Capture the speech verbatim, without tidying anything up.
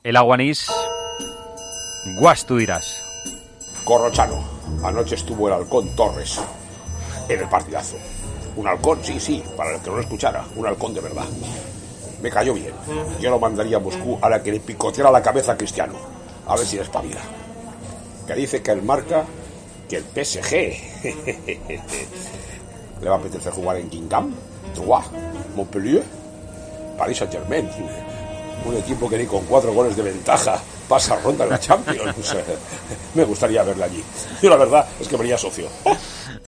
El Aguanís. Guas, tú dirás. Corrochano. Anoche estuvo el halcón Torres en el partidazo. Un halcón, sí, sí, para el que no lo escuchara. Un halcón de verdad. Me cayó bien. Yo lo mandaría a Moscú a la que le picoteara la cabeza a Cristiano. A ver si le espabila. Que dice que el Marca, que el P S G le va a apetecer jugar en Guingamp, Troyes, Montpellier, Paris Saint-Germain. Un equipo que ni con cuatro goles de ventaja pasa ronda en la Champions. Me gustaría verla allí. Yo la verdad es que venía socio.